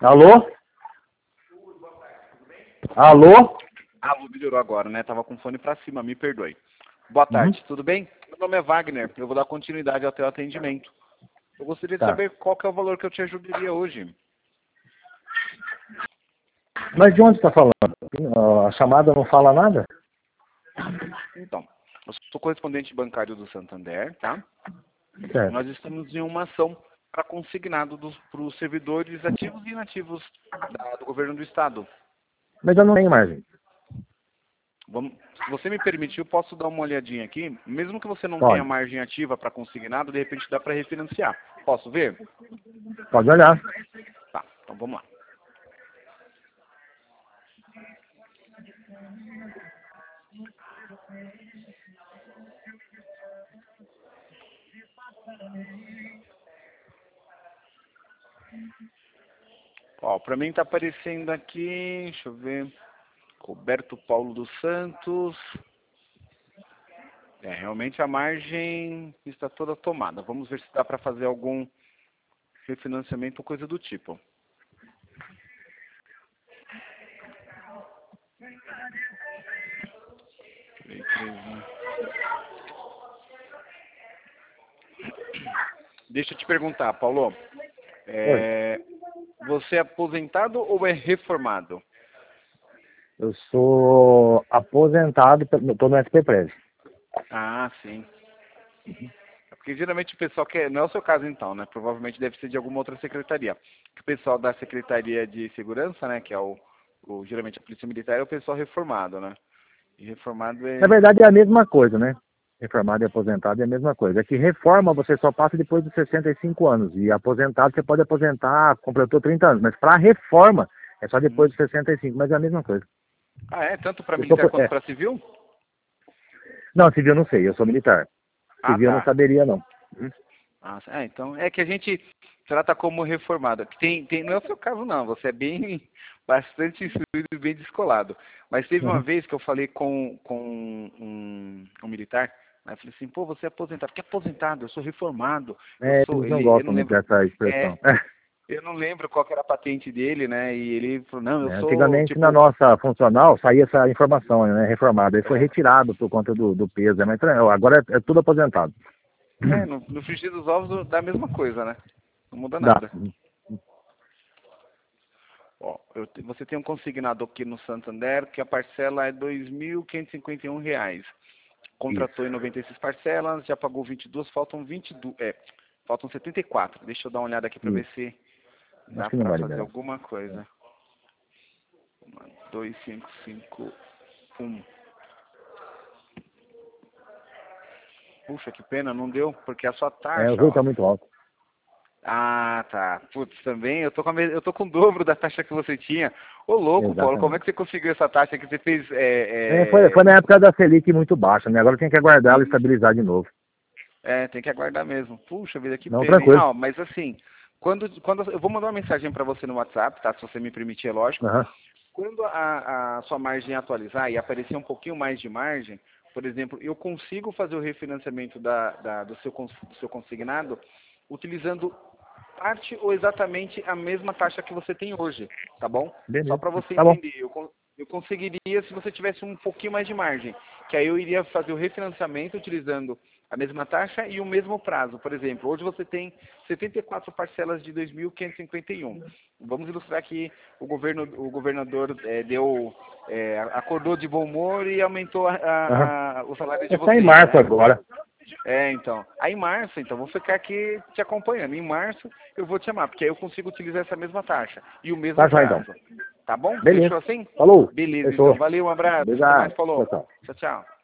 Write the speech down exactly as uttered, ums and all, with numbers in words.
Alô? Alô? Alô, melhorou agora, né? Tava com o fone pra cima, me perdoe. Boa tarde, Uhum. tudo bem? Meu nome é Wagner, eu vou dar continuidade ao teu atendimento. Eu gostaria de Tá. saber qual que é o valor que eu te ajudaria hoje. Mas de onde está falando? A chamada não fala nada? Então, eu sou correspondente bancário do Santander, tá? Certo. Nós estamos em uma ação para consignado para os servidores ativos e inativos da- do governo do estado. Mas eu não tenho margem. Vamos, se você me permitir, eu posso dar uma olhadinha aqui. Mesmo que você não tenha Pode. margem ativa para consignado, de repente dá para refinanciar. Posso ver? Pode olhar. Tá, então vamos lá. Ó, para mim tá aparecendo aqui, deixa eu ver, Roberto Paulo dos Santos. É, realmente a margem está toda tomada. Vamos ver se dá para fazer algum refinanciamento ou coisa do tipo. Deixa eu te perguntar, Paulo. Oi. É, você é aposentado ou é reformado? Eu sou aposentado, estou no S P Prev. Ah, sim. É porque geralmente o pessoal quer, não é o seu caso então, né? Provavelmente deve ser de alguma outra secretaria. Que o pessoal da Secretaria de Segurança, né? Que é o, o geralmente a Polícia Militar, é o pessoal reformado, né? E reformado Na é. verdade é a mesma coisa, né? Reformado e aposentado é a mesma coisa. É que reforma você só passa depois dos sessenta e cinco anos. E aposentado você pode aposentar, completou trinta anos. Mas para reforma é só depois Hum. dos sessenta e cinco, mas é a mesma coisa. Ah, é? Tanto para Eu tô, militar co- quanto é. para civil? Não, civil eu não sei, eu sou militar. Ah, Civil eu não tá. saberia, não. Hum? Ah, é, então é que a gente trata como reformado. Tem, tem, não é o seu caso não, você é bem bastante instruído e bem descolado. Mas teve uma Uhum. vez que eu falei com, com um, um militar, aí eu falei assim, pô, você é aposentado. Que aposentado? Eu sou reformado. Eu É, sou, eles não ele, eu não gostam muito lembro, dessa é, expressão. eu não lembro qual que era a patente dele, né? E ele falou, não, eu É, sou antigamente, na tipo, nossa funcional, saía essa informação, né, reformado. Aí foi é, retirado por conta do, do peso. Né, mas tra- agora é, é tudo aposentado. é no, no frigir dos ovos dá a mesma coisa, né? Não muda Dá. nada. Ó, eu te- você tem um consignado aqui no Santander que a parcela é dois mil quinhentos e cinquenta e um reais. Contratou Isso. em noventa e seis parcelas, já pagou vinte e duas, faltam vinte e dois, é, faltam setenta e quatro. Deixa eu dar uma olhada aqui para ver Isso. se Acho dá que não para vai fazer liberar. alguma coisa. dois, cinco, cinco, um. Puxa, que pena, não deu, porque a sua É, o taxa, juro ó. está muito alto. Ah, tá. Putz, também eu tô com a me- eu tô com o dobro da taxa que você tinha. Ô, louco, Paulo, como é que Exatamente. você conseguiu essa taxa que você fez? É, foi, É, foi na época da Selic muito baixa, né? Agora tem que aguardar ela é... estabilizar de novo. É, tem que aguardar mesmo. Puxa vida, que Não, pena, hein? tranquilo. Ah, mas assim, quando, quando eu vou mandar uma mensagem para você no WhatsApp, tá? Se você me permitir, é lógico. Aham. Quando a, a sua margem atualizar e aparecer um pouquinho mais de margem, por exemplo, eu consigo fazer o refinanciamento da, da- do, seu, cons- do seu consignado utilizando parte ou exatamente a mesma taxa que você tem hoje, tá bom? Só Beleza. para você Tá bom. entender, eu, con- eu conseguiria se você tivesse um pouquinho mais de margem, que aí eu iria fazer o refinanciamento utilizando a mesma taxa e o mesmo prazo. Por exemplo, hoje você tem setenta e quatro parcelas de dois mil quinhentos e cinquenta e um. Vamos ilustrar que o, governo, o governador eh, deu, eh, acordou de bom humor e aumentou a- Aham. a- a- o salário de Está em vocês, março né? agora. É, então. Aí em março, então, vou ficar aqui te acompanhando. Em março eu vou te chamar, porque aí eu consigo utilizar essa mesma taxa e o mesmo Tá já então. prazo. Tá bom? Beleza. Fechou assim? Falou. Beleza, Fechou. então. Valeu, um abraço. Até mais, Obrigado. Tchau, falou. tchau. Tchau, tchau.